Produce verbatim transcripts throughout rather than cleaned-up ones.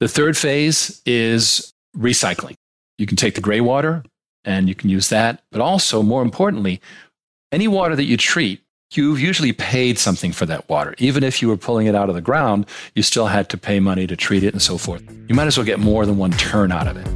The third phase is recycling. You can take the gray water and you can use that. But also, more importantly, any water that you treat, you've usually paid something for that water. Even if you were pulling it out of the ground, you still had to pay money to treat it and so forth. You might as well get more than one turn out of it.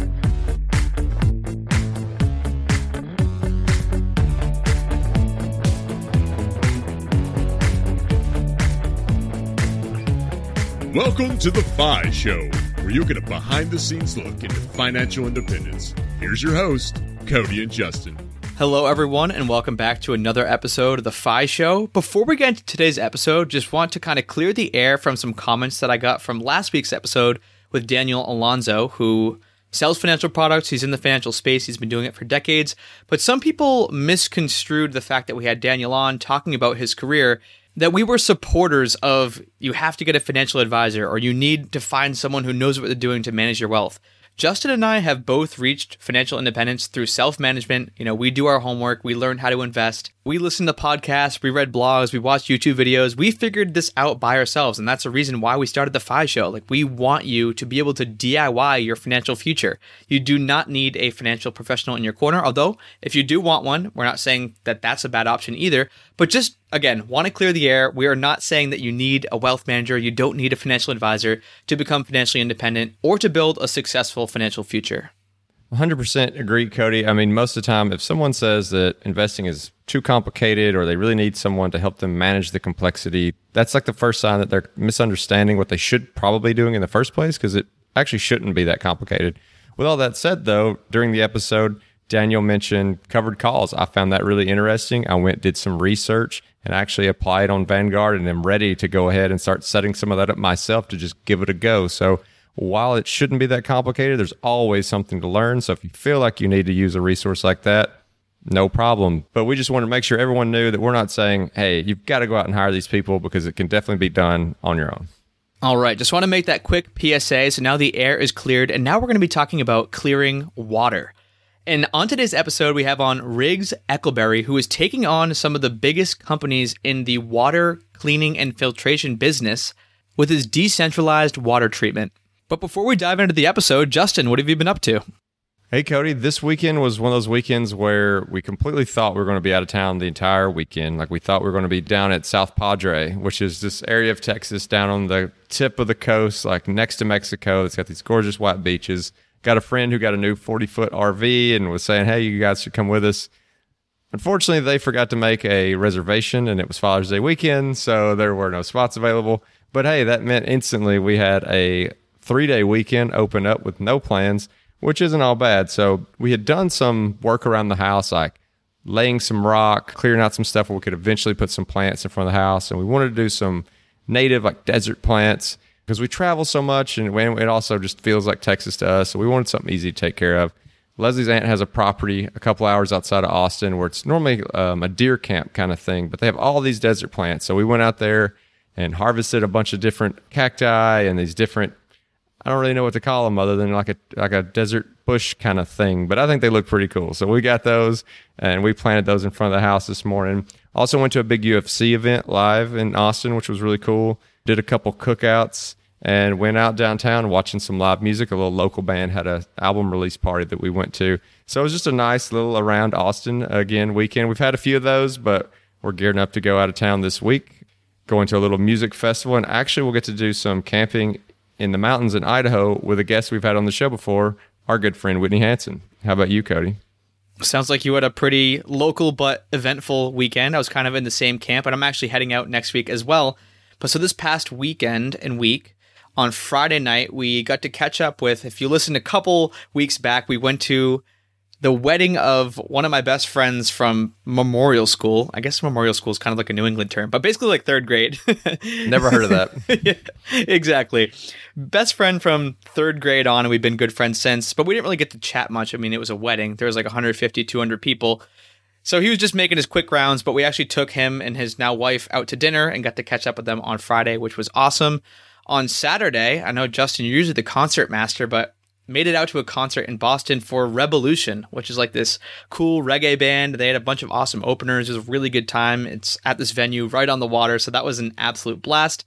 Welcome to The Fi Show, where you get a behind-the-scenes look into financial independence. Here's your host, Cody and Justin. Hello, everyone, and welcome back to another episode of The Fi Show. Before we get into today's episode, just want to kind of clear the air from some comments that I got from last week's episode with Daniel Alonzo, who sells financial products. He's in the financial space. He's been doing it for decades. But some people misconstrued the fact that we had Daniel on talking about his career, that we were supporters of you have to get a financial advisor or you need to find someone who knows what they're doing to manage your wealth. Justin and I have both reached financial independence through self-management. You know, we do our homework, we learn how to invest, we listen to podcasts, we read blogs, we watch YouTube videos. We figured this out by ourselves, and that's the reason why we started the Fi Show. Like, we want you to be able to D I Y your financial future. You do not need a financial professional in your corner, although if you do want one, we're not saying that that's a bad option either, but just again, want to clear the air. We are not saying that you need a wealth manager, you don't need a financial advisor to become financially independent or to build a successful financial future. one hundred percent agree, Cody. I mean, most of the time, if someone says that investing is too complicated or they really need someone to help them manage the complexity, that's like the first sign that they're misunderstanding what they should probably be doing in the first place, because it actually shouldn't be that complicated. With all that said, though, during the episode, Daniel mentioned covered calls. I found that really interesting. I went, did some research, and actually applied on Vanguard, and am ready to go ahead and start setting some of that up myself to just give it a go. So while it shouldn't be that complicated, there's always something to learn. So if you feel like you need to use a resource like that, no problem. But we just want to make sure everyone knew that we're not saying, hey, you've got to go out and hire these people, because it can definitely be done on your own. All right, just want to make that quick P S A. So now the air is cleared, and now we're going to be talking about clearing water. And on today's episode, we have on Riggs Eckelberry, who is taking on some of the biggest companies in the water cleaning and filtration business with his decentralized water treatment. But before we dive into the episode, Justin, what have you been up to? Hey, Cody, this weekend was one of those weekends where we completely thought we were going to be out of town the entire weekend. Like, we thought we were going to be down at South Padre, which is this area of Texas down on the tip of the coast, like next to Mexico. It's got these gorgeous white beaches. Got a friend who got a new forty-foot R V and was saying, hey, you guys should come with us. Unfortunately, they forgot to make a reservation, and it was Father's Day weekend, so there were no spots available. But hey, that meant instantly we had a three-day weekend open up with no plans, which isn't all bad. So we had done some work around the house, like laying some rock, clearing out some stuff where we could eventually put some plants in front of the house. And we wanted to do some native, like desert plants, because we travel so much, and it also just feels like Texas to us. So we wanted something easy to take care of. Leslie's aunt has a property a couple hours outside of Austin where it's normally um, a deer camp kind of thing, but they have all these desert plants. So we went out there and harvested a bunch of different cacti and these different, I don't really know what to call them other than like a like a desert bush kind of thing, but I think they look pretty cool. So we got those, and we planted those in front of the house this morning. Also went to a big U F C event live in Austin, which was really cool. Did a couple cookouts and went out downtown watching some live music. A little local band had an album release party that we went to. So it was just a nice little around Austin, again, weekend. We've had a few of those, but we're gearing up to go out of town this week, going to a little music festival, and actually we'll get to do some camping in the mountains in Idaho with a guest we've had on the show before, our good friend Whitney Hansen. How about you, Cody? Sounds like you had a pretty local but eventful weekend. I was kind of in the same camp, and I'm actually heading out next week as well. But so this past weekend and week, on Friday night, we got to catch up with, if you listened a couple weeks back, we went to the wedding of one of my best friends from memorial school. I guess memorial school is kind of like a New England term, but basically like third grade. Never heard of that. Yeah, exactly. Best friend from third grade on, and we've been good friends since, but we didn't really get to chat much. I mean, it was a wedding. There was like one hundred fifty, two hundred people. So he was just making his quick rounds, but we actually took him and his now wife out to dinner and got to catch up with them on Friday, which was awesome. On Saturday, I know, Justin, you're usually the concert master, but made it out to a concert in Boston for Revolution, which is like this cool reggae band. They had a bunch of awesome openers. It was a really good time. It's at this venue right on the water, so that was an absolute blast.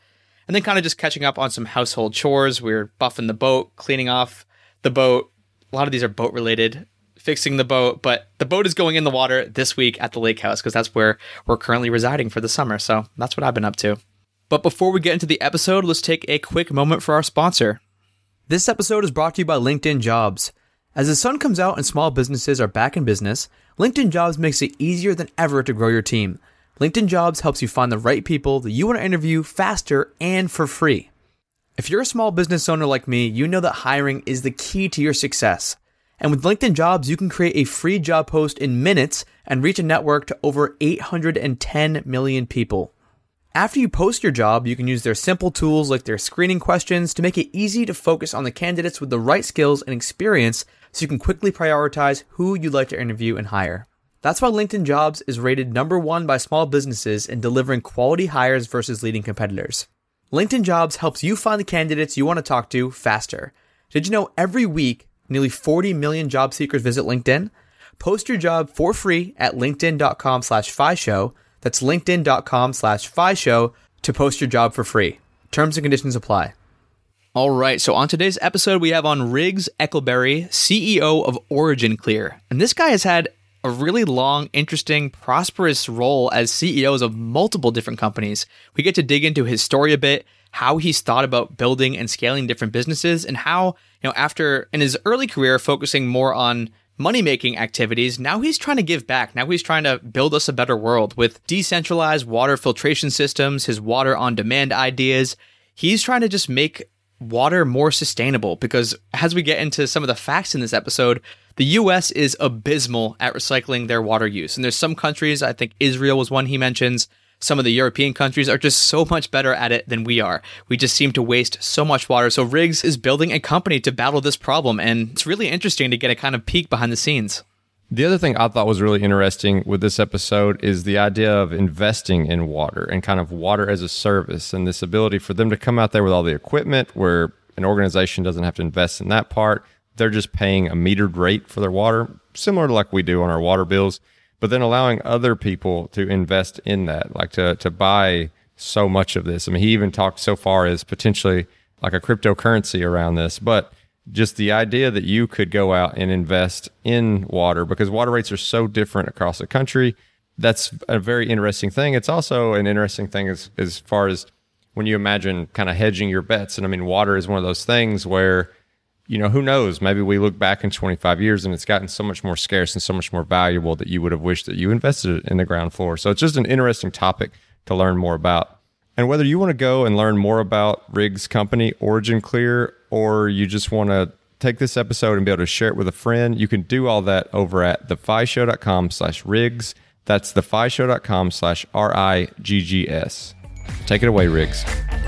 and then kind of just catching up on some household chores. We're buffing the boat, cleaning off the boat. A lot of these are boat related, fixing the boat, but the boat is going in the water this week at the lake house because that's where we're currently residing for the summer. So that's what I've been up to. But before we get into the episode, let's take a quick moment for our sponsor. This episode is brought to you by LinkedIn Jobs. As the sun comes out and small businesses are back in business, LinkedIn Jobs makes it easier than ever to grow your team. LinkedIn Jobs helps you find the right people that you want to interview faster and for free. If you're a small business owner like me, you know that hiring is the key to your success. And with LinkedIn Jobs, you can create a free job post in minutes and reach a network to over eight hundred ten million people. After you post your job, you can use their simple tools like their screening questions to make it easy to focus on the candidates with the right skills and experience so you can quickly prioritize who you'd like to interview and hire. That's why LinkedIn Jobs is rated number one by small businesses in delivering quality hires versus leading competitors. LinkedIn Jobs helps you find the candidates you want to talk to faster. Did you know every week, nearly forty million job seekers visit LinkedIn? Post your job for free at linkedin.com slash FIShow. That's linkedin.com slash FIShow to post your job for free. Terms and conditions apply. All right, so on today's episode, we have on Riggs Eckelberry, C E O of OriginClear. And this guy has had a really long, interesting, prosperous role as C E Os of multiple different companies. We get to dig into his story a bit, how he's thought about building and scaling different businesses, and how, you know, after in his early career focusing more on money-making activities, now he's trying to give back. Now he's trying to build us a better world with decentralized water filtration systems, his water on demand ideas. He's trying to just make water more sustainable because as we get into some of the facts in this episode, the U S is abysmal at recycling their water use. And there's some countries, I think Israel was one he mentions, some of the European countries are just so much better at it than we are. We just seem to waste so much water. So Riggs is building a company to battle this problem. And it's really interesting to get a kind of peek behind the scenes. The other thing I thought was really interesting with this episode is the idea of investing in water and kind of water as a service and this ability for them to come out there with all the equipment where an organization doesn't have to invest in that part. They're just paying a metered rate for their water, similar to like we do on our water bills, but then allowing other people to invest in that, like to to buy so much of this. I mean, he even talked so far as potentially like a cryptocurrency around this, but just the idea that you could go out and invest in water because water rates are so different across the country. That's a very interesting thing. It's also an interesting thing as, as far as when you imagine kind of hedging your bets. And I mean, water is one of those things where, you know, who knows, maybe we look back in twenty-five years and it's gotten so much more scarce and so much more valuable that you would have wished that you invested it in the ground floor. So it's just an interesting topic to learn more about. And whether you want to go and learn more about Riggs' company, OriginClear, or you just want to take this episode and be able to share it with a friend, you can do all that over at thefishow.com slash Riggs. That's thefishow.com slash R I G G S. Take it away, Riggs.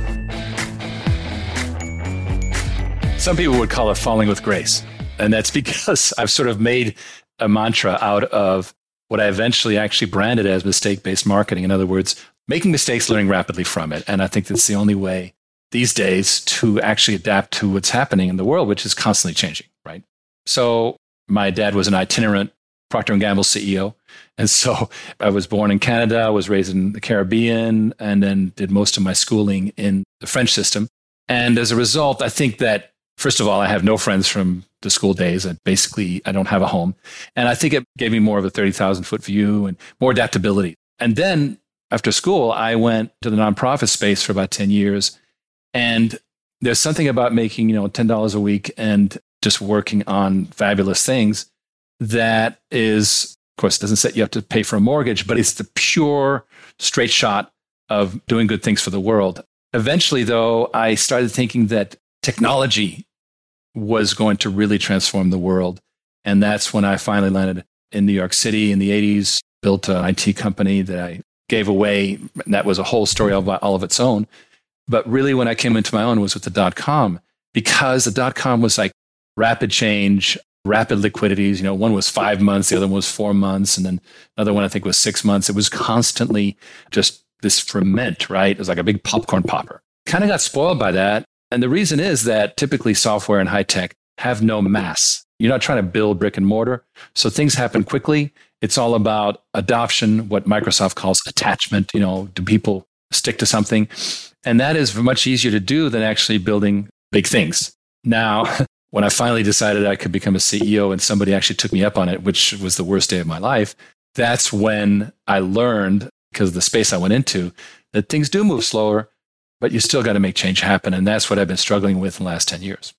Some people would call it falling with grace. And that's because I've sort of made a mantra out of what I eventually actually branded as mistake-based marketing. In other words, making mistakes, learning rapidly from it. And I think that's the only way these days to actually adapt to what's happening in the world, which is constantly changing, right? So my dad was an itinerant Procter and Gamble C E O. And so I was born in Canada, was raised in the Caribbean, and then did most of my schooling in the French system. And as a result, I think that, first of all, I have no friends from the school days. And basically, I don't have a home. And I think it gave me more of a thirty thousand foot view and more adaptability. And then after school, I went to the nonprofit space for about ten years. And there's something about making, you know, ten dollars a week and just working on fabulous things that is, of course, doesn't set you up to pay for a mortgage, but it's the pure straight shot of doing good things for the world. Eventually, though, I started thinking that technology was going to really transform the world. And that's when I finally landed in New York City in the eighties, built an I T company that I gave away. And that was a whole story all, all of its own. But really, when I came into my own was with the dot-com, because the dot-com was like rapid change, rapid liquidities. You know, one was five months, the other one was four months, and then another one I think was six months. It was constantly just this ferment, right? It was like a big popcorn popper. Kind of got spoiled by that. And the reason is that typically software and high tech have no mass. You're not trying to build brick and mortar. So things happen quickly. It's all about adoption, what Microsoft calls attachment. You know, do people stick to something. And that is much easier to do than actually building big things. Now, when I finally decided I could become a C E O and somebody actually took me up on it, which was the worst day of my life, that's when I learned, because of the space I went into, that things do move slower, but you still got to make change happen. And that's what I've been struggling with in the last ten years.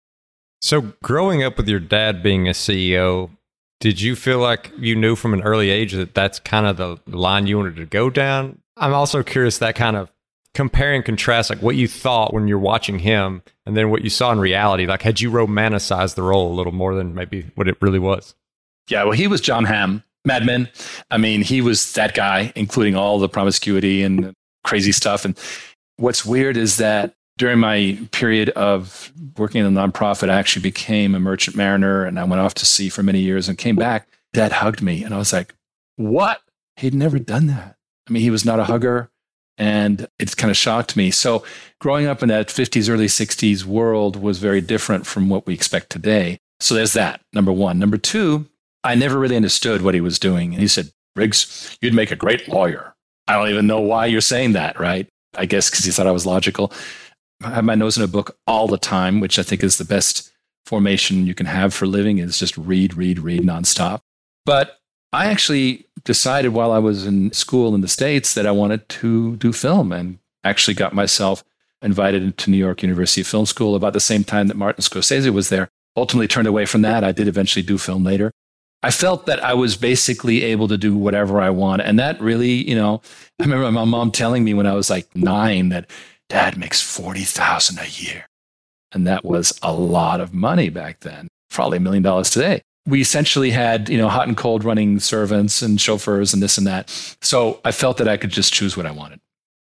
So growing up with your dad being a C E O, did you feel like you knew from an early age that that's kind of the line you wanted to go down? I'm also curious that kind of compare and contrast, like what you thought when you're watching him and then what you saw in reality. Like, had you romanticized the role a little more than maybe what it really was? Yeah, well, he was John Hamm, Mad Men. I mean, he was that guy, including all the promiscuity and crazy stuff. And what's weird is that during my period of working in a nonprofit, I actually became a merchant mariner and I went off to sea for many years and came back. Dad hugged me and I was like, what? He'd never done that. I mean, he was not a hugger. And it kind of shocked me. So growing up in that fifties, early sixties world was very different from what we expect today. So there's that, number one. Number two, I never really understood what he was doing. And he said, Riggs, you'd make a great lawyer. I don't even know why you're saying that, right? I guess because he thought I was logical. I have my nose in a book all the time, which I think is the best formation you can have for living, is just read, read, read nonstop. But I actually decided while I was in school in the States that I wanted to do film, and actually got myself invited to New York University Film School about the same time that Martin Scorsese was there. Ultimately turned away from that. I did eventually do film later. I felt that I was basically able to do whatever I want. And that really, you know, I remember my mom telling me when I was like nine that Dad makes forty thousand dollars a year. And that was a lot of money back then, probably a million dollars today. We essentially had, you know, hot and cold running servants and chauffeurs and this and that. So I felt that I could just choose what I wanted.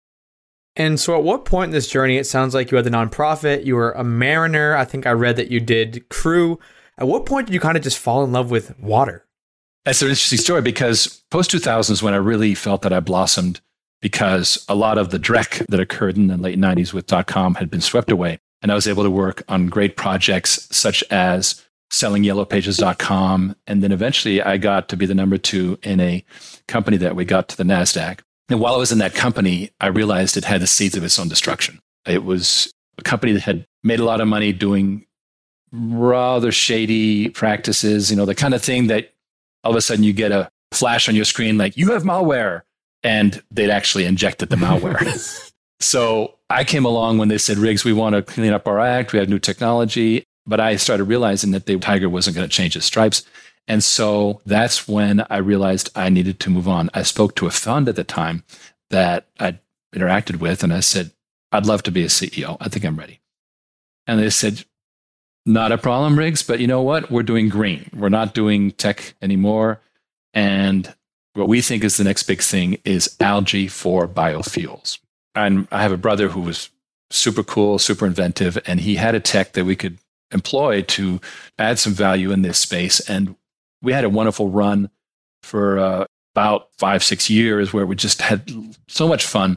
And so at what point in this journey, it sounds like you had the nonprofit, you were a mariner. I think I read that you did crew. At what point did you kind of just fall in love with water? That's an interesting story, because post two thousand is when I really felt that I blossomed, because a lot of the dreck that occurred in the late nineties with dot-com had been swept away. And I was able to work on great projects such as selling yellow pages dot com. And then eventually I got to be the number two in a company that we got to the NASDAQ. And while I was in that company, I realized it had the seeds of its own destruction. It was a company that had made a lot of money doing rather shady practices, you know, the kind of thing that all of a sudden you get a flash on your screen like, you have malware. And they'd actually injected the malware. So I came along when they said, Riggs, we want to clean up our act. We have new technology. But I started realizing that the tiger wasn't going to change his stripes. And so that's when I realized I needed to move on. I spoke to a fund at the time that I'd interacted with, and I said, I'd love to be a C E O. I think I'm ready. And they said, not a problem, Riggs, but you know what? We're doing green. We're not doing tech anymore. And what we think is the next big thing is algae for biofuels. And I have a brother who was super cool, super inventive, and he had a tech that we could employ to add some value in this space. And we had a wonderful run for uh, about five, six years where we just had so much fun.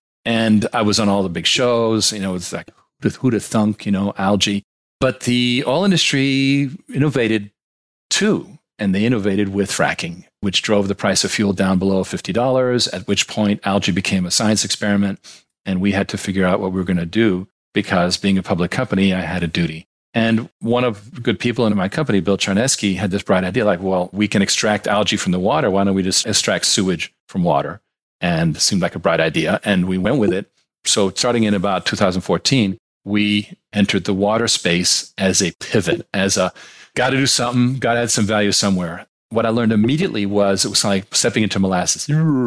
And I was on all the big shows, you know, it's like who'da thunk, you know, algae. But the oil industry innovated too. And they innovated with fracking, which drove the price of fuel down below fifty dollars, at which point algae became a science experiment. And we had to figure out what we were going to do, because being a public company, I had a duty. And one of the good people in my company, Bill Charneski, had this bright idea like, well, we can extract algae from the water. Why don't we just extract sewage from water? And it seemed like a bright idea. And we went with it. So starting in about two thousand fourteen, we entered the water space as a pivot, as a got to do something, got to add some value somewhere. What I learned immediately was it was like stepping into molasses.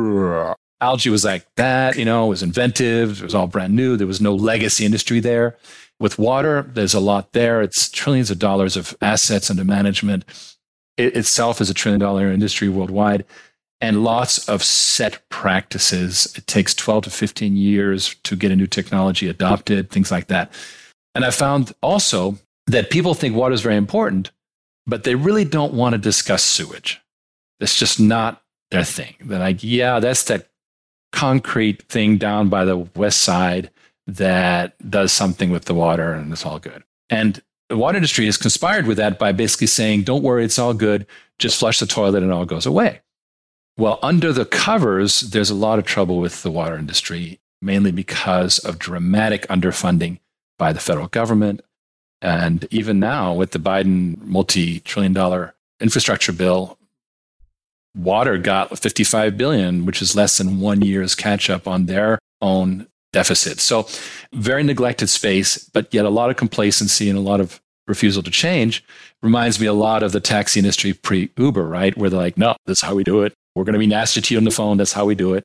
Algae was like that, you know, it was inventive. It was all brand new. There was no legacy industry there. With water, there's a lot there. It's trillions of dollars of assets under management. It itself is a trillion dollar industry worldwide, and lots of set practices. It takes twelve to fifteen years to get a new technology adopted, things like that. And I found also that people think water is very important, but they really don't want to discuss sewage. It's just not their thing. They're like, yeah, that's that concrete thing down by the west side that does something with the water, and it's all good. And the water industry has conspired with that by basically saying, don't worry, it's all good. Just flush the toilet and it all goes away. Well, under the covers, there's a lot of trouble with the water industry. mainly because of dramatic underfunding by the federal government. And even now, with the Biden multi-trillion dollar infrastructure bill, water got fifty-five billion dollars, which is less than one year's catch up on their own deficit. So very neglected space, but yet a lot of complacency and a lot of refusal to change. Reminds me a lot of the taxi industry pre-Uber, right? Where they're like, no, this is how we do it. We're going to be nasty to you on the phone. That's how we do it.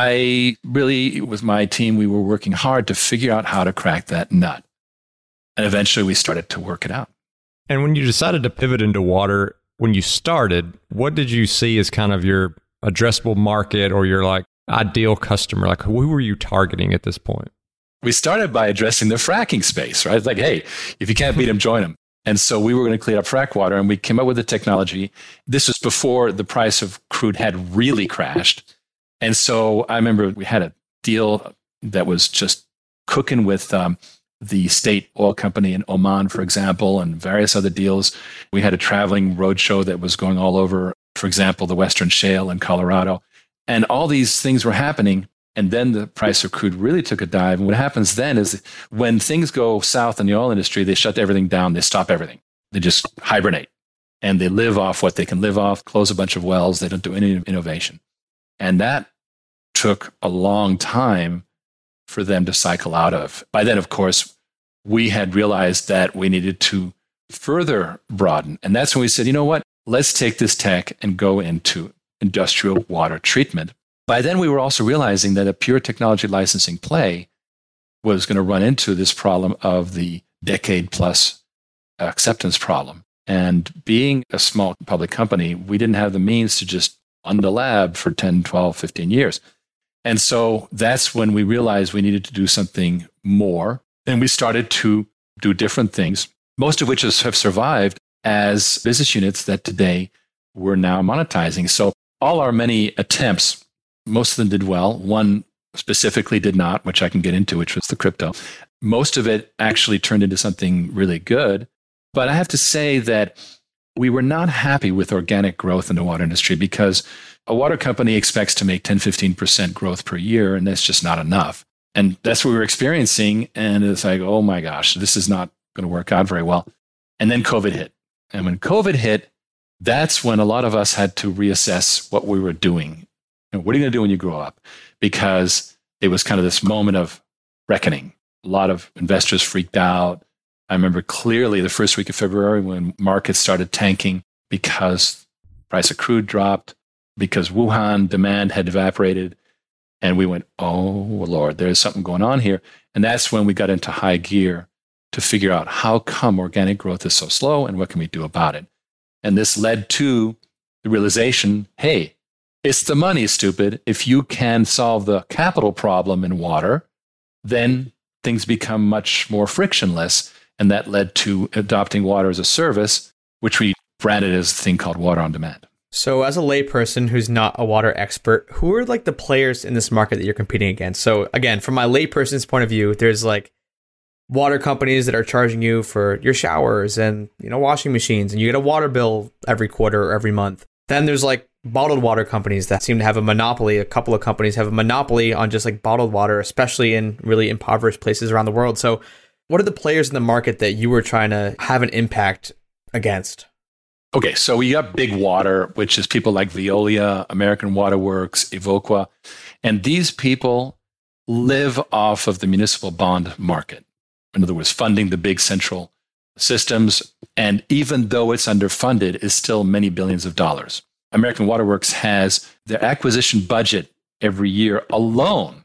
I really, with my team, we were working hard to figure out how to crack that nut. And eventually we started to work it out. And when you decided to pivot into water, when you started, what did you see as kind of your addressable market or your like ideal customer? Like who were you targeting at this point? We started by addressing the fracking space, right? It's like, hey, if you can't beat them, join them. And so we were going to clean up frack water, and we came up with the technology. This was before the price of crude had really crashed. And so I remember we had a deal that was just cooking with um, the state oil company in Oman, for example, and various other deals. We had a traveling roadshow that was going all over, for example, the Western Shale in Colorado. And all these things were happening. And then the price of crude really took a dive. And what happens then is when things go south in the oil industry, they shut everything down. They stop everything. They just hibernate. And they live off what they can live off, close a bunch of wells. They don't do any innovation. And that took a long time for them to cycle out of. By then, of course, we had realized that we needed to further broaden. And that's when we said, you know what? Let's take this tech and go into industrial water treatment. By then, we were also realizing that a pure technology licensing play was going to run into this problem of the decade-plus acceptance problem. And being a small public company, we didn't have the means to just fund a lab for ten, twelve, fifteen years. And so that's when we realized we needed to do something more. And we started to do different things, most of which have survived as business units that today we're now monetizing. So all our many attempts, most of them did well. One specifically did not, which I can get into, which was the crypto. Most of it actually turned into something really good. But I have to say that we were not happy with organic growth in the water industry because a water company expects to make ten, fifteen percent growth per year, and that's just not enough. And that's what we were experiencing. And it's like, oh my gosh, this is not going to work out very well. And then COVID hit. And when COVID hit, that's when a lot of us had to reassess what we were doing. And what are you going to do when you grow up? Because it was kind of this moment of reckoning. A lot of investors freaked out. I remember clearly the first week of February when markets started tanking because price of crude dropped, because Wuhan demand had evaporated. And we went, oh, Lord, there's something going on here. And that's when we got into high gear to figure out how come organic growth is so slow and what can we do about it? And this led to the realization, hey, it's the money, stupid. If you can solve the capital problem in water, then things become much more frictionless. And that led to adopting water as a service, which we branded as a thing called water on demand. So as a layperson who's not a water expert, who are like the players in this market that you're competing against? So again, from my layperson's point of view, there's like water companies that are charging you for your showers and, you know, washing machines, and you get a water bill every quarter or every month. Then there's like bottled water companies that seem to have a monopoly. A couple of companies have a monopoly on just like bottled water, especially in really impoverished places around the world. So what are the players in the market that you were trying to have an impact against? Okay, so we got Big Water, which is people like Veolia, American Water Works, Evoqua. And these people live off of the municipal bond market. In other words, funding the big central systems. And even though it's underfunded, it's still many billions of dollars. American Water Works has their acquisition budget every year alone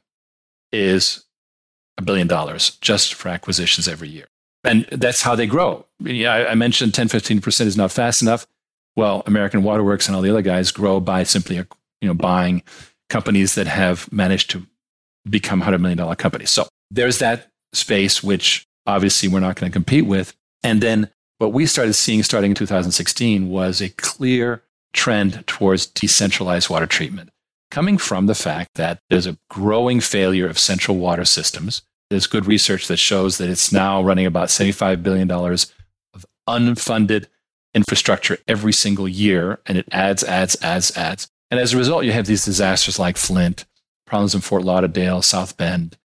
is a billion dollars just for acquisitions every year. And that's how they grow. Yeah, I mentioned ten, fifteen percent is not fast enough. Well, American Water Works and all the other guys grow by simply you know, buying companies that have managed to become one hundred million dollars companies. So there's that space, which obviously we're not going to compete with. And then what we started seeing starting in two thousand sixteen was a clear trend towards decentralized water treatment, coming from the fact that there's a growing failure of central water systems. There's good research that shows that it's now running about seventy-five billion dollars of unfunded infrastructure every single year, and it adds, adds, adds, adds. And as a result, you have these disasters like Flint, problems in Fort Lauderdale, South Bend,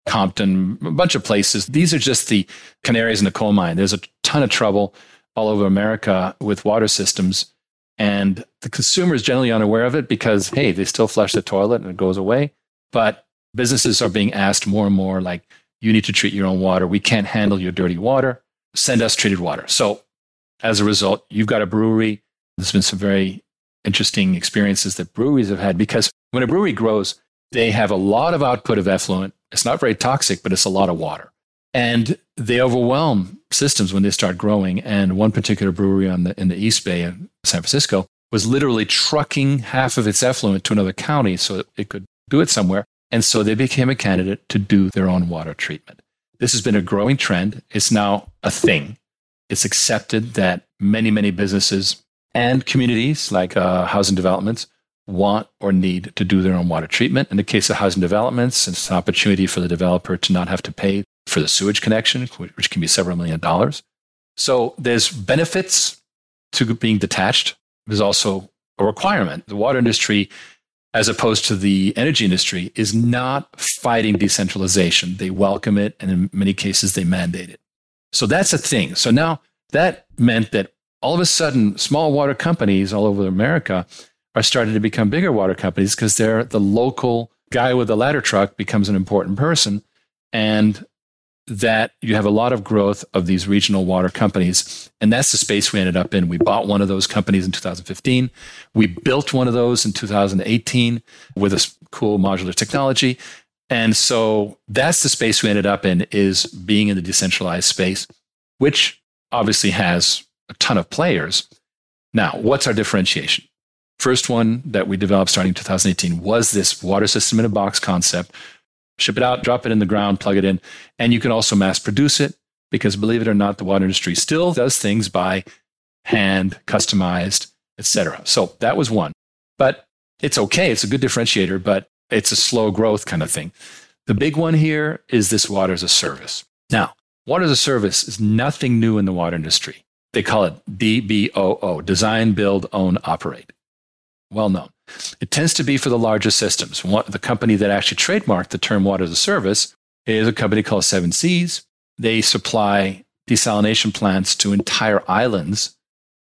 Compton, a bunch of places. These are just the canaries in the coal mine. There's a ton of trouble all over America with water systems. And the consumer is generally unaware of it because, hey, they still flush the toilet and it goes away. But businesses are being asked more and more, like, you need to treat your own water. We can't handle your dirty water. Send us treated water. So as a result, you've got a brewery. There's been some very interesting experiences that breweries have had, because when a brewery grows, they have a lot of output of effluent. It's not very toxic, but it's a lot of water. And they overwhelm systems when they start growing. And one particular brewery on the, in the East Bay of San Francisco was literally trucking half of its effluent to another county so it could do it somewhere. And so they became a candidate to do their own water treatment. This has been a growing trend. It's now a thing. It's accepted that many, many businesses and communities like uh, housing developments want or need to do their own water treatment. In the case of housing developments, it's an opportunity for the developer to not have to pay for the sewage connection, which can be several million dollars. So there's benefits to being detached. There's also a requirement. The water industry, as opposed to the energy industry, is not fighting decentralization. They welcome it, and in many cases, they mandate it. So that's a thing. So now that meant that all of a sudden, small water companies all over America are starting to become bigger water companies because they're the local guy with the ladder truck becomes an important person, and that you have a lot of growth of these regional water companies. And that's the space we ended up in. We bought one of those companies in two thousand fifteen. We built one of those in two thousand eighteen with a cool modular technology. And so that's the space we ended up in, is being in the decentralized space, which obviously has a ton of players. Now, what's our differentiation? First one that we developed starting in two thousand eighteen was this water system in a box concept. Ship it out, drop it in the ground, plug it in. And you can also mass produce it because, believe it or not, the water industry still does things by hand, customized, et cetera. So that was one. But it's okay. It's a good differentiator, but it's a slow growth kind of thing. The big one here is this water as a service. Now, water as a service is nothing new in the water industry. They call it D B O O, design, build, own, operate. Well known. It tends to be for the larger systems. One, the company that actually trademarked the term water as a service is a company called Seven Seas. They supply desalination plants to entire islands,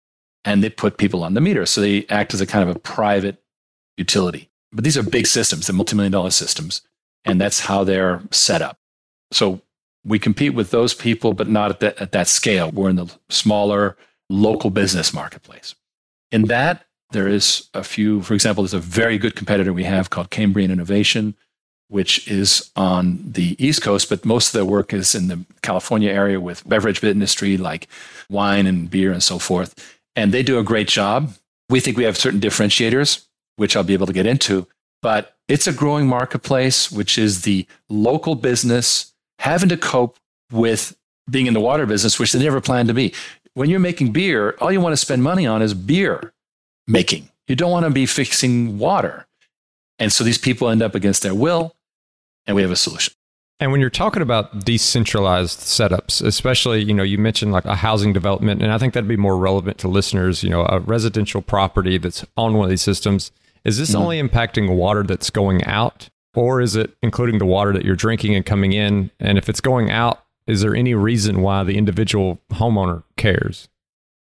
and they put people on the meter. So they act as a kind of a private utility. But these are big systems, they're multi-million dollar systems, and that's how they're set up. So we compete with those people, but not at that, at that scale. We're in the smaller local business marketplace. In that, there is a few, for example, there's a very good competitor we have called Cambrian Innovation, which is on the East Coast, but most of their work is in the California area with beverage industry like wine and beer and so forth. And they do a great job. We think we have certain differentiators, which I'll be able to get into, but it's a growing marketplace, which is the local business having to cope with being in the water business, which they never planned to be. When you're making beer, all you want to spend money on is beer making. You don't want to be fixing water. And so these people end up against their will, and we have a solution. And when you're talking about decentralized setups, especially, you know, you mentioned like a housing development, and I think that'd be more relevant to listeners, you know, a residential property that's on one of these systems. Is this mm-hmm. only impacting water that's going out, or is it including the water that you're drinking and coming in? And if it's going out, is there any reason why the individual homeowner cares?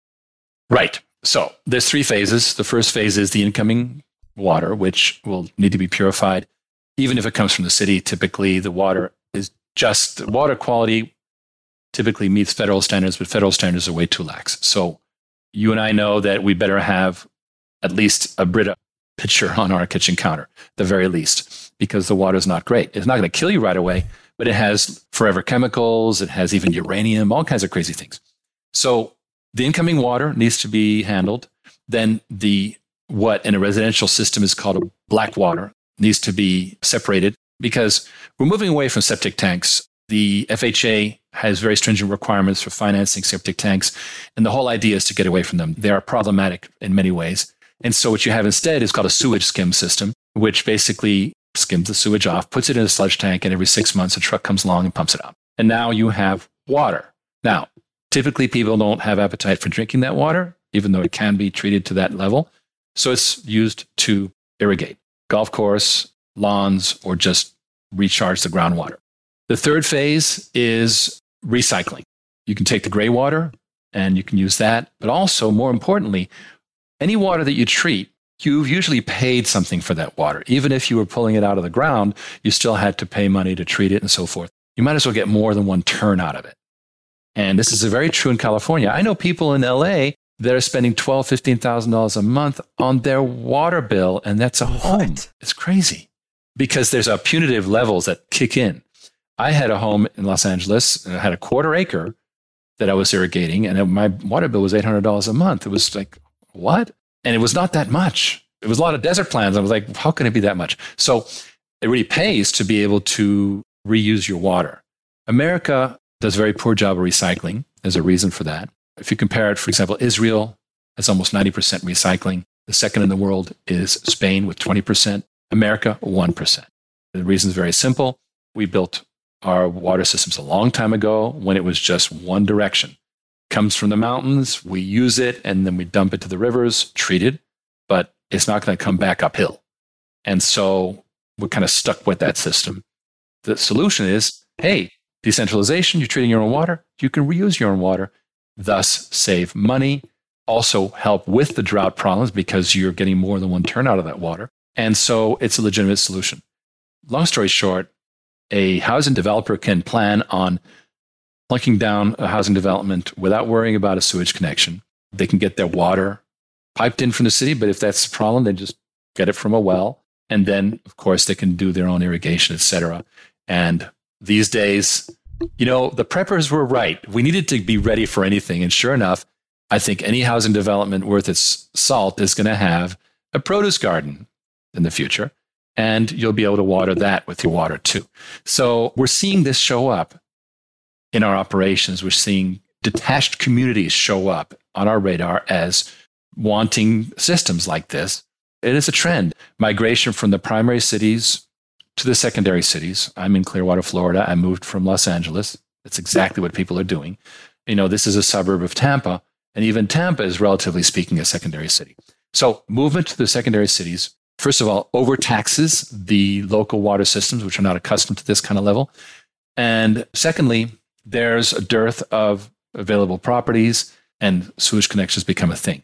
Right. So there's three phases. The first phase is the incoming water, which will need to be purified. Even if it comes from the city, typically the water is just, water quality typically meets federal standards, but federal standards are way too lax. So you and I know that we better have at least a Brita pitcher on our kitchen counter, the very least, because the water is not great. It's not going to kill you right away, but it has forever chemicals. It has even uranium, all kinds of crazy things. So the incoming water needs to be handled. Then the what in a residential system is called a black water needs to be separated because we're moving away from septic tanks. The F H A has very stringent requirements for financing septic tanks, and the whole idea is to get away from them. They are problematic in many ways. And so what you have instead is called a sewage skim system, which basically skims the sewage off, puts it in a sludge tank, and every six months a truck comes along and pumps it out. And now you have water. Now, typically, people don't have appetite for drinking that water, even though it can be treated to that level. So it's used to irrigate golf course, lawns, or just recharge the groundwater. The third phase is recycling. You can take the gray water and you can use that. But also, more importantly, any water that you treat, you've usually paid something for that water. Even if you were pulling it out of the ground, you still had to pay money to treat it and so forth. You might as well get more than one turn out of it. And this is very true in California. I know people in L A that are spending twelve thousand dollars, fifteen thousand dollars a month on their water bill, and that's a home. It's crazy because there's a punitive levels that kick in. I had a home in Los Angeles, and I had a quarter acre that I was irrigating, and my water bill was eight hundred dollars a month. It was like, what? And it was not that much. It was a lot of desert plans. I was like, how can it be that much? So it really pays to be able to reuse your water. America does a very poor job of recycling. There's a reason for that. If you compare it, for example, Israel has almost ninety percent recycling. The second in the world is Spain with twenty percent. America, one percent. The reason is very simple. We built our water systems a long time ago when it was just one direction. It comes from the mountains, we use it, and then we dump it to the rivers, treat it, but it's not going to come back uphill. And so we're kind of stuck with that system. The solution is, hey, decentralization, you're treating your own water, you can reuse your own water, thus save money, also help with the drought problems because you're getting more than one turn out of that water. And so it's a legitimate solution. Long story short, a housing developer can plan on plunking down a housing development without worrying about a sewage connection. They can get their water piped in from the city, but if that's the problem, they just get it from a well. And then, of course, they can do their own irrigation, et cetera. And these days, you know, the preppers were right. We needed to be ready for anything. And sure enough, I think any housing development worth its salt is going to have a produce garden in the future. And you'll be able to water that with your water too. So we're seeing this show up in our operations. We're seeing detached communities show up on our radar as wanting systems like this. It is a trend. Migration from the primary cities to the secondary cities. I'm in Clearwater, Florida. I moved from Los Angeles. That's exactly what people are doing. You know, this is a suburb of Tampa, and even Tampa is, relatively speaking, a secondary city. So movement to the secondary cities, first of all, overtaxes the local water systems, which are not accustomed to this kind of level. And secondly, there's a dearth of available properties and sewage connections become a thing.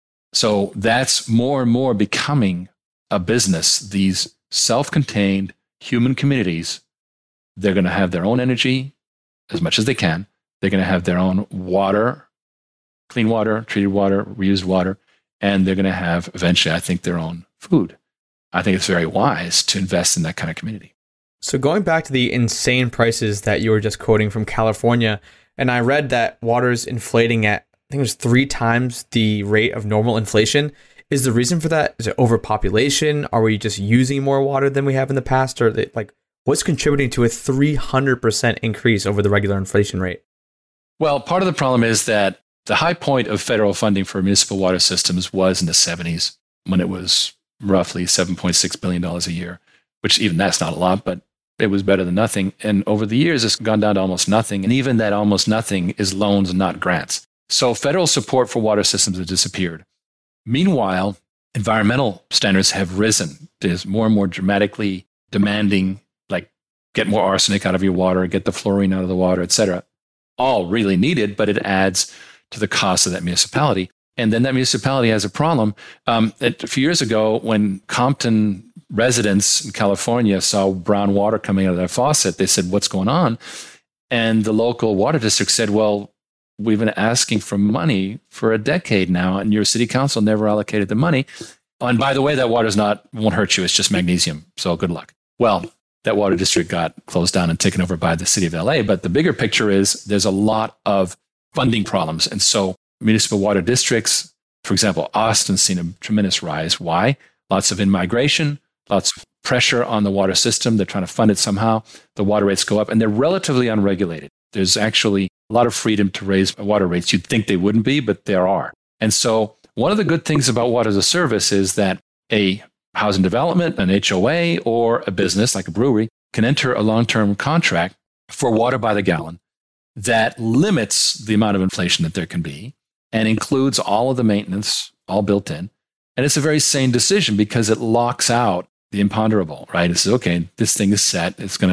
So that's more and more becoming a business. These self-contained human communities, they're going to have their own energy as much as they can. They're going to have their own water, clean water, treated water, reused water, and they're going to have eventually, I think, their own food. I think it's very wise to invest in that kind of community. So going back to the insane prices that you were just quoting from California, and I read that water's inflating at, I think it was three times the rate of normal inflation. Is the reason for that, is it overpopulation? Are we just using more water than we have in the past? Or they, like, what's contributing to a three hundred percent increase over the regular inflation rate? Well, part of the problem is that the high point of federal funding for municipal water systems was in the seventies, when it was roughly seven point six billion dollars a year, which even that's not a lot, but it was better than nothing. And over the years, it's gone down to almost nothing. And even that almost nothing is loans, not grants. So federal support for water systems has disappeared. Meanwhile, environmental standards have risen. There's more and more dramatically demanding, like get more arsenic out of your water, get the fluorine out of the water, et cetera. All really needed, but it adds to the cost of that municipality. And then that municipality has a problem. Um, a few years ago, when Compton residents in California saw brown water coming out of their faucet, they said, what's going on? And the local water district said, well, we've been asking for money for a decade now, and your city council never allocated the money. Oh, and by the way, that water's not, won't hurt you. It's just magnesium. So good luck. Well, that water district got closed down and taken over by the city of L A. But the bigger picture is there's a lot of funding problems. And so municipal water districts, for example, Austin's seen a tremendous rise. Why? Lots of in-migration, lots of pressure on the water system. They're trying to fund it somehow. The water rates go up, and they're relatively unregulated. There's actually a lot of freedom to raise water rates. You'd think they wouldn't be, but there are. And so one of the good things about water as a service is that a housing development, an H O A, or a business like a brewery can enter a long-term contract for water by the gallon that limits the amount of inflation that there can be and includes all of the maintenance, all built in. And it's a very sane decision because it locks out the imponderable, right? It says, okay, this thing is set. It's going to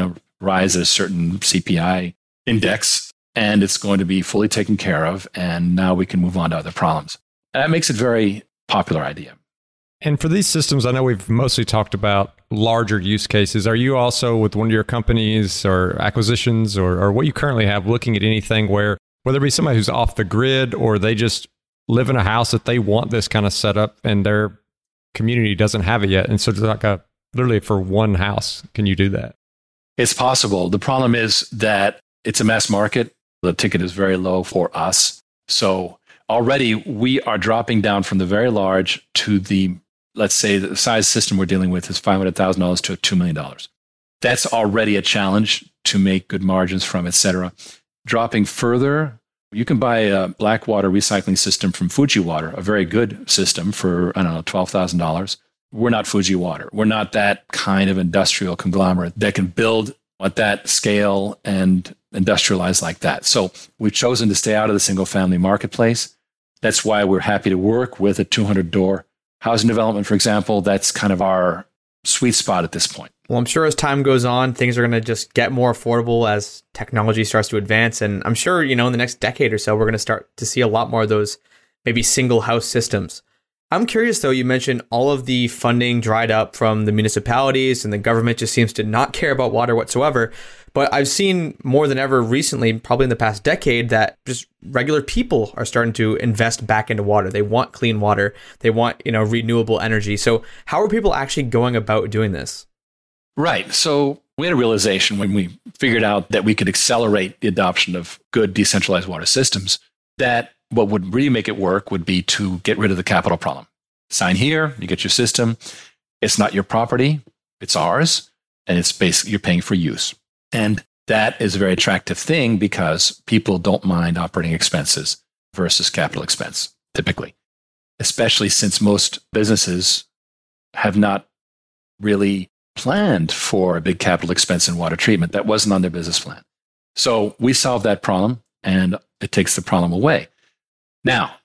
rise at a certain C P I index, and it's going to be fully taken care of. And now we can move on to other problems. And that makes it a very popular idea. And for these systems, I know we've mostly talked about larger use cases. Are you also with one of your companies or acquisitions or, or what you currently have looking at anything where, whether it be somebody who's off the grid or they just live in a house that they want this kind of setup and their community doesn't have it yet? And so it's like a, literally for one house, can you do that? It's possible. The problem is that it's a mass market. The ticket is very low for us. So already we are dropping down from the very large to the, let's say the size system we're dealing with is five hundred thousand dollars to two million dollars. That's already a challenge to make good margins from, et cetera. Dropping further, you can buy a black water recycling system from Fuji Water, a very good system for, I don't know, twelve thousand dollars. We're not Fuji Water. We're not that kind of industrial conglomerate that can build at that scale and industrialize like that. So we've chosen to stay out of the single family marketplace. That's why we're happy to work with a two hundred door housing development, for example. That's kind of our sweet spot at this point. Well, I'm sure as time goes on, things are going to just get more affordable as technology starts to advance. And I'm sure, you know, in the next decade or so, we're going to start to see a lot more of those maybe single house systems. I'm curious, though, you mentioned all of the funding dried up from the municipalities and the government just seems to not care about water whatsoever. But I've seen more than ever recently, probably in the past decade, that just regular people are starting to invest back into water. They want clean water. They want, you know, renewable energy. So how are people actually going about doing this? Right. So we had a realization when we figured out that we could accelerate the adoption of good decentralized water systems, that what would really make it work would be to get rid of the capital problem. Sign here, you get your system. It's not your property, it's ours, and it's basically you're paying for use. And that is a very attractive thing because people don't mind operating expenses versus capital expense, typically, especially since most businesses have not really planned for a big capital expense in water treatment. That wasn't on their business plan. So we solved that problem, and it takes the problem away. Now,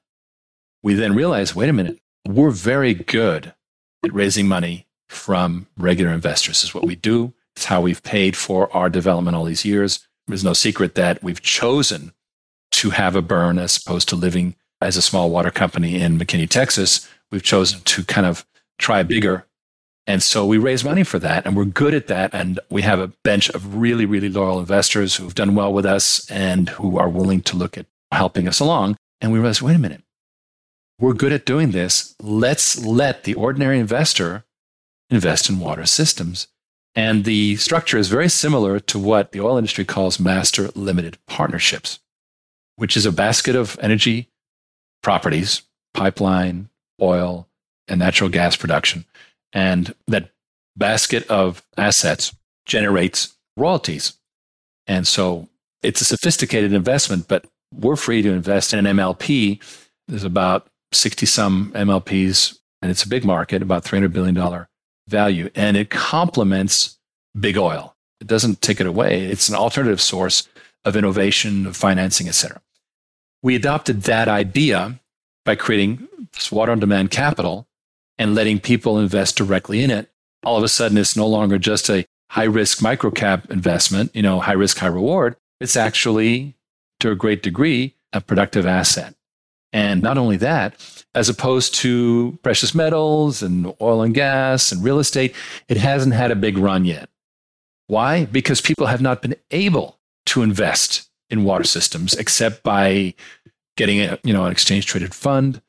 we then realized, wait a minute, we're very good at raising money from regular investors. This is what we do. It's how we've paid for our development all these years. There's no secret that we've chosen to have a burn as opposed to living as a small water company in McKinney, Texas. We've chosen to kind of try bigger. And so we raise money for that, and we're good at that. And we have a bench of really, really loyal investors who've done well with us and who are willing to look at helping us along. And we realized, wait a minute, we're good at doing this. Let's let the ordinary investor invest in water systems. And the structure is very similar to what the oil industry calls master limited partnerships, which is a basket of energy properties, pipeline, oil, and natural gas production. And that basket of assets generates royalties. And so it's a sophisticated investment, but we're free to invest in an M L P. There's about sixty some M L Ps, and it's a big market, about three hundred billion dollars value. And it complements big oil. It doesn't take it away. It's an alternative source of innovation, of financing, et cetera. We adopted that idea by creating this water on demand capital and letting people invest directly in it. All of a sudden, it's no longer just a high risk microcap investment, you know, high risk, high reward. It's actually, to a great degree, a productive asset. And not only that, as opposed to precious metals and oil and gas and real estate, it hasn't had a big run yet. Why? Because people have not been able to invest in water systems except by getting a, you know, an exchange traded fund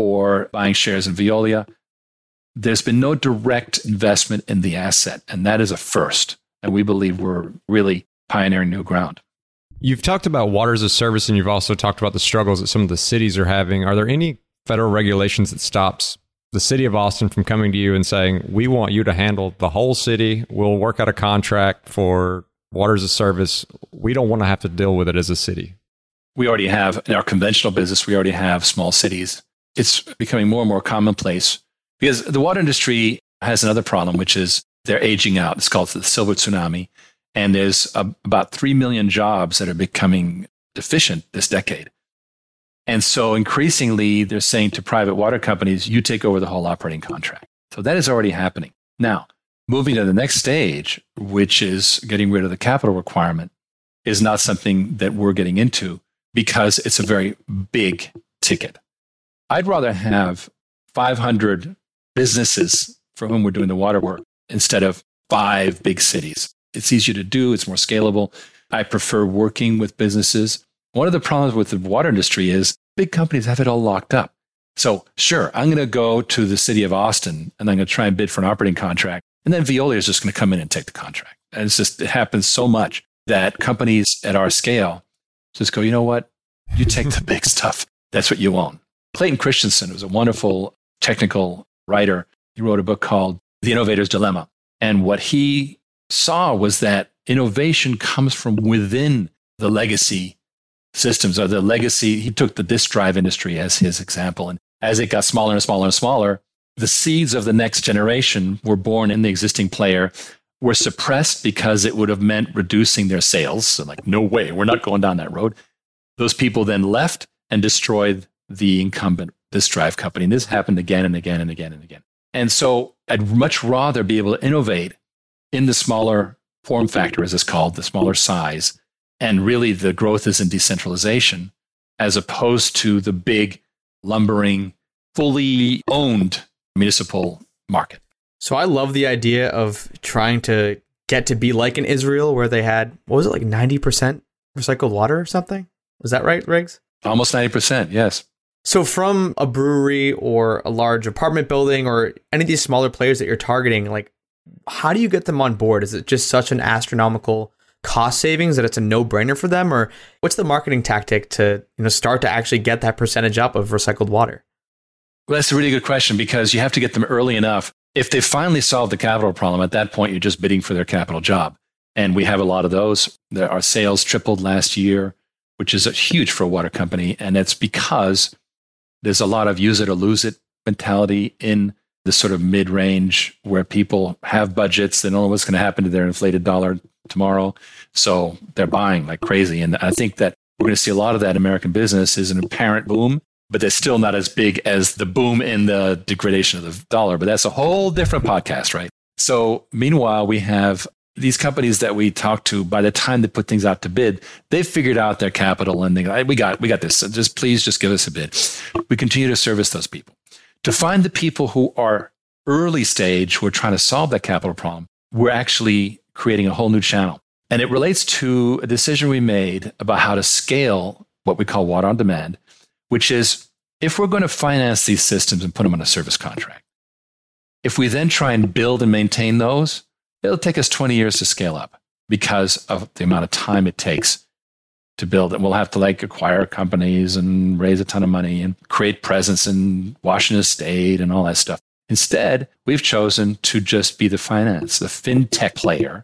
or buying shares in Veolia. There's been no direct investment in the asset, and that is a first. And we believe we're really pioneering new ground. You've talked about water as a service, and you've also talked about the struggles that some of the cities are having. Are there any federal regulations that stops the city of Austin from coming to you and saying, we want you to handle the whole city, we'll work out a contract for water as a service, we don't want to have to deal with it as a city? We already have, in our conventional business, we already have small cities. It's becoming more and more commonplace because the water industry has another problem, which is they're aging out. It's called the silver tsunami. And there's a, about three million jobs that are becoming deficient this decade. And so increasingly, they're saying to private water companies, you take over the whole operating contract. So that is already happening. Now, moving to the next stage, which is getting rid of the capital requirement, is not something that we're getting into because it's a very big ticket. I'd rather have five hundred businesses for whom we're doing the water work instead of five big cities. It's easier to do. It's more scalable. I prefer working with businesses. One of the problems with the water industry is big companies have it all locked up. So sure, I'm going to go to the city of Austin and I'm going to try and bid for an operating contract. And then Veolia is just going to come in and take the contract. And it's just, it happens so much that companies at our scale just go, you know what? You take the big stuff. That's what you own. Clayton Christensen was a wonderful technical writer. He wrote a book called The Innovator's Dilemma. And what he saw was that innovation comes from within the legacy systems or the legacy. He took the disk drive industry as his example. And as it got smaller and smaller and smaller, the seeds of the next generation were born in the existing player, were suppressed because it would have meant reducing their sales. So like, no way, we're not going down that road. Those people then left and destroyed the incumbent disk drive company. And this happened again and again and again and again. And so I'd much rather be able to innovate in the smaller form factor, as it's called, the smaller size. And really the growth is in decentralization as opposed to the big lumbering, fully owned municipal market. So I love the idea of trying to get to be like in Israel where they had, what was it, like ninety percent recycled water or something? Was that right, Riggs? Almost ninety percent, yes. So from a brewery or a large apartment building or any of these smaller players that you're targeting, like, how do you get them on board? Is it just such an astronomical cost savings that it's a no-brainer for them? Or what's the marketing tactic to, you know, start to actually get that percentage up of recycled water? Well, that's a really good question because you have to get them early enough. If they finally solve the capital problem, at that point, you're just bidding for their capital job. And we have a lot of those. There, our sales tripled last year, which is huge for a water company. And it's because there's a lot of use it or lose it mentality in the sort of mid-range where people have budgets. They don't know what's going to happen to their inflated dollar tomorrow. So they're buying like crazy. And I think that we're going to see a lot of that in American business is an apparent boom, but they're still not as big as the boom in the degradation of the dollar. But that's a whole different podcast, right? So meanwhile, we have these companies that we talk to. By the time they put things out to bid, they've figured out their capital and they go, we got, we got this. So just please just give us a bid. We continue to service those people. To find the people who are early stage, who are trying to solve that capital problem, we're actually creating a whole new channel. And it relates to a decision we made about how to scale what we call water on demand, which is if we're going to finance these systems and put them on a service contract, if we then try and build and maintain those, it'll take us twenty years to scale up because of the amount of time it takes to build it. We'll have to like acquire companies and raise a ton of money and create presence in Washington State and all that stuff. Instead, we've chosen to just be the finance, the fintech player,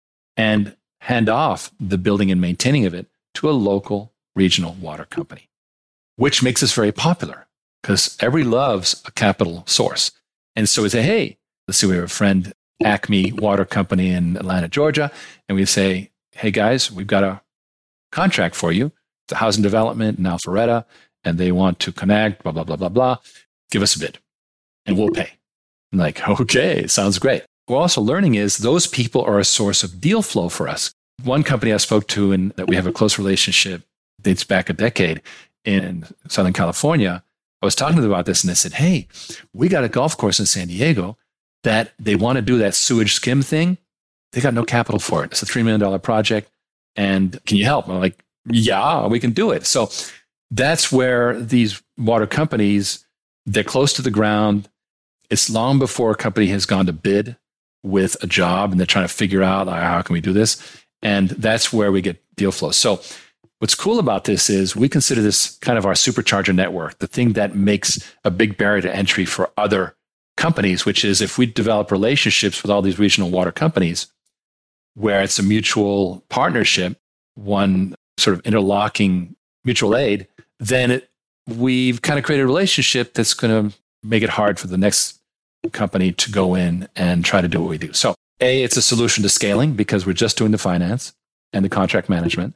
and hand off the building and maintaining of it to a local regional water company, which makes us very popular because everybody loves a capital source. And so we say, hey, let's see, we have a friend, Acme Water Company in Atlanta, Georgia, and we say, hey guys, we've got a contract for you. It's a housing development in Alpharetta, and they want to connect, blah, blah, blah, blah, blah. Give us a bid, and we'll pay. I'm like, okay, sounds great. What we're also learning is those people are a source of deal flow for us. One company I spoke to and that we have a close relationship, dates back a decade in Southern California. I was talking to them about this, and they said, hey, we got a golf course in San Diego that they want to do that sewage skim thing. They got no capital for it. It's a three million dollars project. And can you help? I'm like, yeah, we can do it. So that's where these water companies, they're close to the ground. It's long before a company has gone to bid with a job and they're trying to figure out how can we do this. And that's where we get deal flow. So what's cool about this is we consider this kind of our supercharger network, the thing that makes a big barrier to entry for other companies, which is if we develop relationships with all these regional water companies, where it's a mutual partnership, one sort of interlocking mutual aid, then it, we've kind of created a relationship that's going to make it hard for the next company to go in and try to do what we do. So A, it's a solution to scaling because we're just doing the finance and the contract management.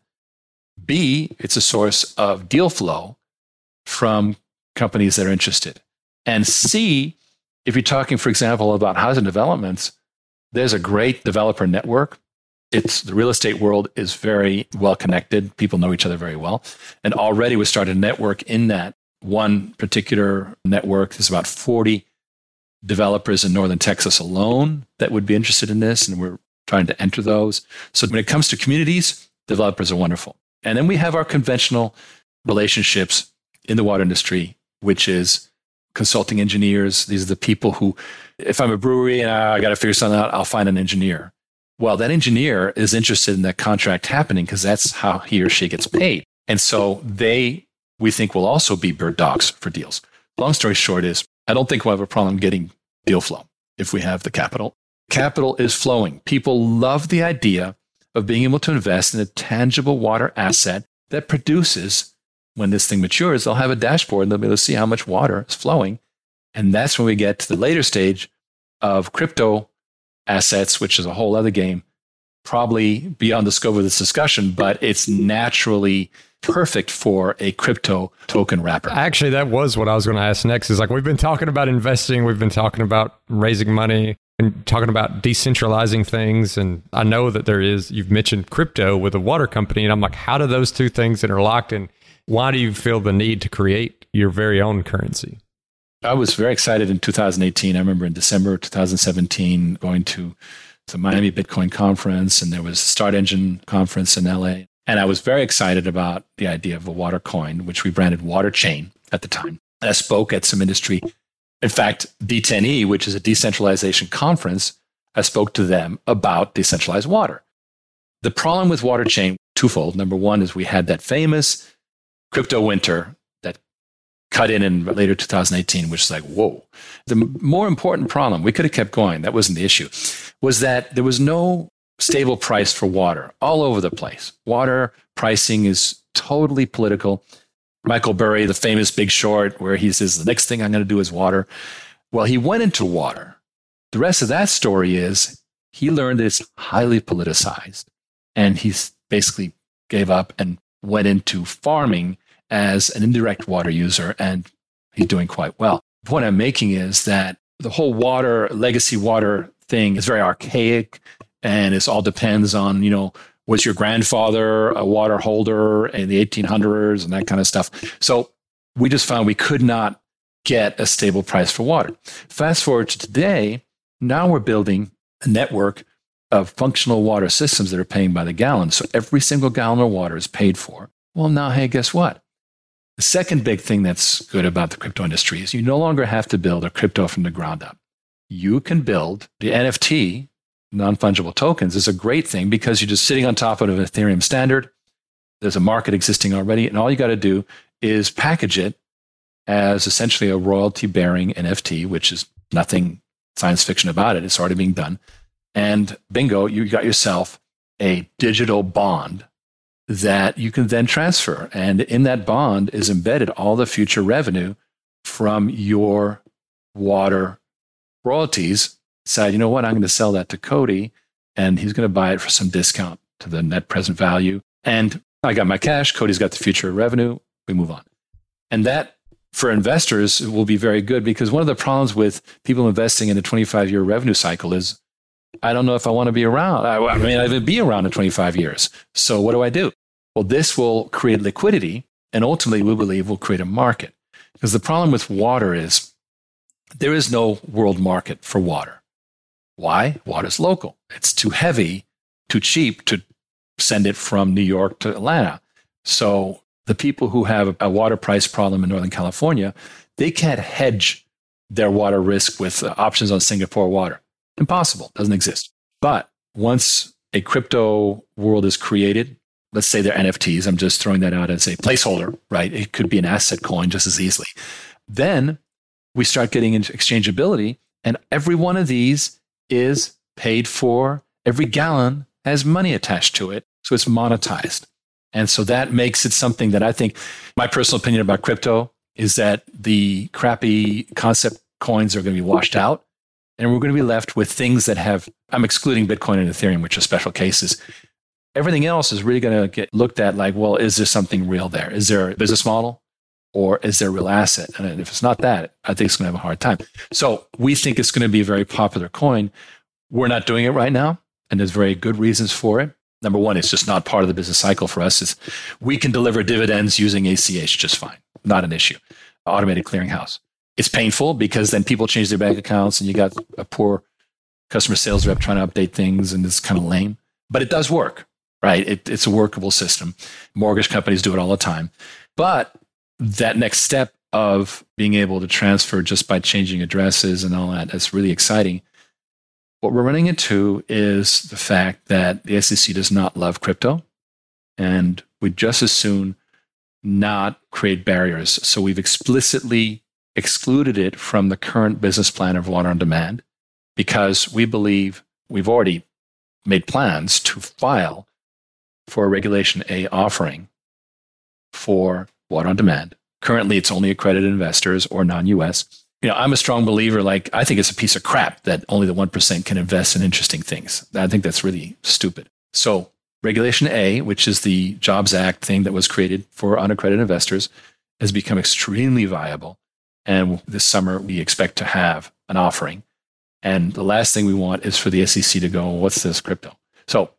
B, it's a source of deal flow from companies that are interested. And C, if you're talking, for example, about housing developments, there's a great developer network. It's the real estate world is very well connected. People know each other very well. And already we started a network in that one particular network. There's about forty developers in Northern Texas alone that would be interested in this. And we're trying to enter those. So when it comes to communities, developers are wonderful. And then we have our conventional relationships in the water industry, which is consulting engineers. These are the people who, if I'm a brewery and I got to figure something out, I'll find an engineer. Well, that engineer is interested in that contract happening because that's how he or she gets paid. And so they, we think, will also be bird dogs for deals. Long story short is, I don't think we'll have a problem getting deal flow if we have the capital. Capital is flowing. People love the idea of being able to invest in a tangible water asset that produces. When this thing matures, they'll have a dashboard and they'll be able to see how much water is flowing. And that's when we get to the later stage of crypto assets, which is a whole other game, probably beyond the scope of this discussion, but it's naturally perfect for a crypto token wrapper. Actually, that was what I was going to ask next. Is like, we've been talking about investing, we've been talking about raising money and talking about decentralizing things. And I know that there is, you've mentioned crypto with a water company. And I'm like, how do those two things interlock? And why do you feel the need to create your very own currency? I was very excited in two thousand eighteen. I remember in December two thousand seventeen going to the Miami Bitcoin conference, and there was a Start Engine conference in L A. And I was very excited about the idea of a water coin, which we branded Water Chain at the time. And I spoke at some industry. In fact, D ten E, which is a decentralization conference, I spoke to them about decentralized water. The problem with Water Chain, twofold. Number one is we had that famous crypto winter that cut in in later two thousand eighteen, which is like, whoa. The more important problem, we could have kept going, that wasn't the issue, was that there was no stable price for water all over the place. Water pricing is totally political. Michael Burry, the famous Big Short, where he says, the next thing I'm going to do is water. Well, he went into water. The rest of that story is he learned it's highly politicized. And he basically gave up and went into farming as an indirect water user. And he's doing quite well. The point I'm making is that the whole water, legacy water thing is very archaic. And it all depends on, you know, was your grandfather a water holder in the eighteen hundreds and that kind of stuff. So we just found we could not get a stable price for water. Fast forward to today, now we're building a network of functional water systems that are paying by the gallon. So every single gallon of water is paid for. Well, now, hey, guess what? The second big thing that's good about the crypto industry is you no longer have to build a crypto from the ground up. You can build the N F T, non-fungible tokens, is a great thing because you're just sitting on top of an Ethereum standard. There's a market existing already, and all you got to do is package it as essentially a royalty-bearing N F T, which is nothing science fiction about it. It's already being done. And bingo, you got yourself a digital bond that you can then transfer. And in that bond is embedded all the future revenue from your water royalties. Decide, you know what, I'm going to sell that to Cody, and he's going to buy it for some discount to the net present value. And I got my cash, Cody's got the future revenue, we move on. And that, for investors, will be very good because one of the problems with people investing in a twenty-five-year revenue cycle is, I don't know if I want to be around. I, I mean, I would be around in twenty-five years. So what do I do? Well, this will create liquidity, and ultimately, we believe will create a market. Because the problem with water is there is no world market for water. Why? Water's local. It's too heavy, too cheap to send it from New York to Atlanta. So the people who have a water price problem in Northern California, they can't hedge their water risk with options on Singapore water. Impossible. Doesn't exist. But once a crypto world is created, let's say they're N F Ts, I'm just throwing that out as a placeholder, right? It could be an asset coin just as easily. Then we start getting into exchangeability, and every one of these is paid for. Every gallon has money attached to it, so it's monetized. And so that makes it something that I think, my personal opinion about crypto is that the crappy concept coins are going to be washed out, and we're going to be left with things that have, I'm excluding Bitcoin and Ethereum, which are special cases. Everything else is really going to get looked at like, well, is there something real there? Is there a business model? Or is there a real asset? And if it's not that, I think it's going to have a hard time. So we think it's going to be a very popular coin. We're not doing it right now, and there's very good reasons for it. Number one, it's just not part of the business cycle for us. It's, we can deliver dividends using A C H just fine. Not an issue. Automated clearinghouse. It's painful because then people change their bank accounts and you got a poor customer sales rep trying to update things, and it's kind of lame. But it does work, right? It, it's a workable system. Mortgage companies do it all the time. But that next step of being able to transfer just by changing addresses and all that, that's really exciting. What we're running into is the fact that the S E C does not love crypto, and we'd just as soon not create barriers. So we've explicitly excluded it from the current business plan of Water on Demand because we believe we've already made plans to file for a Regulation A offering for Water on Demand. Currently, it's only accredited investors or non-U S. You know, I'm a strong believer, like, I think it's a piece of crap that only the one percent can invest in interesting things. I think that's really stupid. So Regulation A, which is the Jobs Act thing that was created for unaccredited investors, has become extremely viable. And this summer, we expect to have an offering. And the last thing we want is for the S E C to go, what's this crypto? So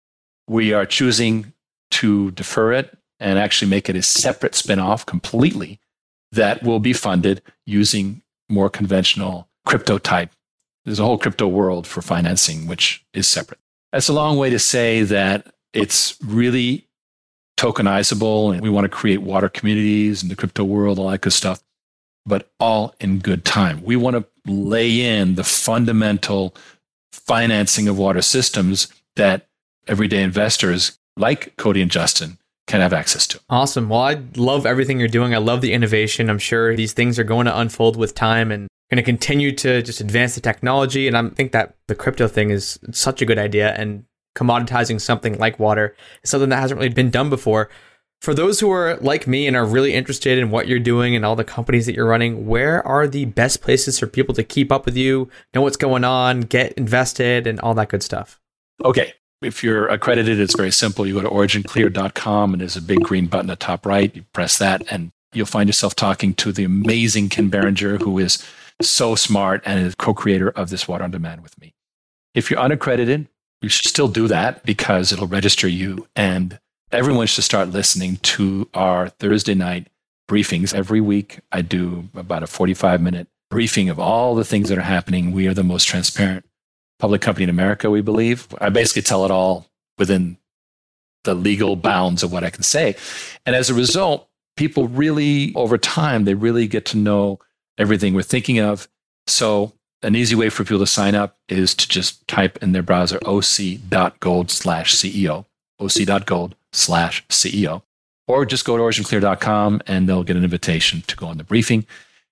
we are choosing to defer it and actually make it a separate spinoff completely that will be funded using more conventional crypto type. There's a whole crypto world for financing, which is separate. That's a long way to say that it's really tokenizable and we want to create water communities in the crypto world, all that good stuff, but all in good time. We want to lay in the fundamental financing of water systems that everyday investors like Cody and Justin can have access to. Awesome. Well, I love everything you're doing. I love the innovation. I'm sure these things are going to unfold with time and going to continue to just advance the technology. And I think that the crypto thing is such a good idea. And commoditizing something like water is something that hasn't really been done before. For those who are like me and are really interested in what you're doing and all the companies that you're running, where are the best places for people to keep up with you, know what's going on, get invested, and all that good stuff? Okay. If you're accredited, it's very simple. You go to origin clear dot com and there's a big green button at the top right. You press that and you'll find yourself talking to the amazing Ken Berenger, who is so smart and is co-creator of this Water on Demand with me. If you're unaccredited, you should still do that because it'll register you. And everyone should start listening to our Thursday night briefings. Every week, I do about a forty-five minute briefing of all the things that are happening. We are the most transparent public company in America, we believe. I basically tell it all within the legal bounds of what I can say. And as a result, people really, over time, they really get to know everything we're thinking of. So an easy way for people to sign up is to just type in their browser oc.gold slash CEO, oc.gold slash CEO, or just go to origin clear dot com and they'll get an invitation to go on the briefing.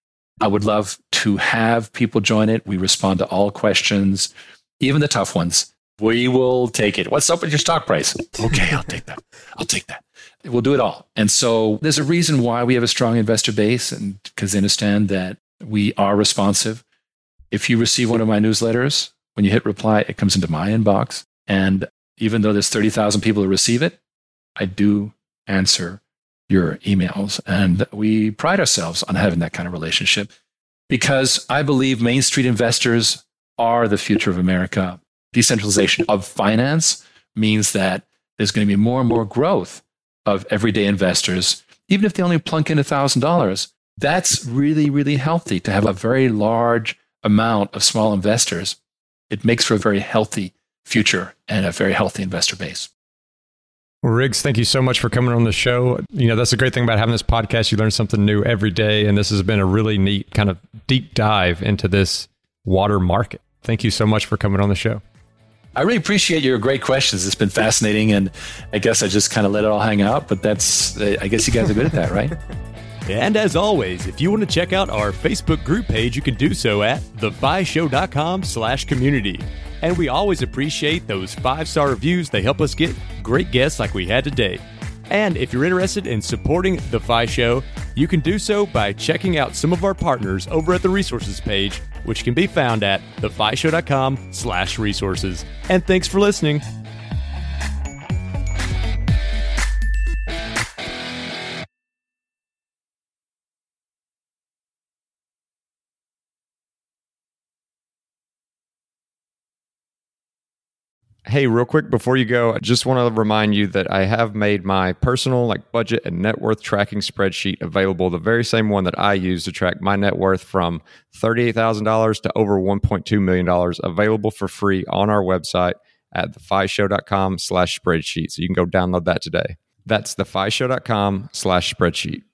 I would love to have people join it. We respond to all questions, even the tough ones. We will take it. What's up with your stock price? Okay, I'll take that. I'll take that. We'll do it all. And so there's a reason why we have a strong investor base, and because they understand that we are responsive. If you receive one of my newsletters, when you hit reply, it comes into my inbox. And even though there's thirty thousand people who receive it, I do answer your emails. And we pride ourselves on having that kind of relationship because I believe Main Street investors are the future of America. Decentralization of finance means that there's going to be more and more growth of everyday investors, even if they only plunk in one thousand dollars. That's really, really healthy to have a very large amount of small investors. It makes for a very healthy future and a very healthy investor base. Well, Riggs, thank you so much for coming on the show. You know, that's the great thing about having this podcast. You learn something new every day. And this has been a really neat kind of deep dive into this water market. Thank you so much for coming on the show. I really appreciate your great questions. It's been fascinating. And I guess I just kind of let it all hang out. But that's, I guess you guys are good at that, right? And as always, if you want to check out our Facebook group page, you can do so at the fi show dot com slash community. And we always appreciate those five-star reviews. They help us get great guests like we had today. And if you're interested in supporting The Fi Show, you can do so by checking out some of our partners over at the resources page, which can be found at the fi show dot com slash resources. And thanks for listening. Hey, real quick before you go, I just want to remind you that I have made my personal like budget and net worth tracking spreadsheet available, the very same one that I use to track my net worth from thirty-eight thousand dollars to over one point two million dollars, available for free on our website at the fi show dot com slash spreadsheet. So you can go download that today. That's the fi show dot com slash spreadsheet.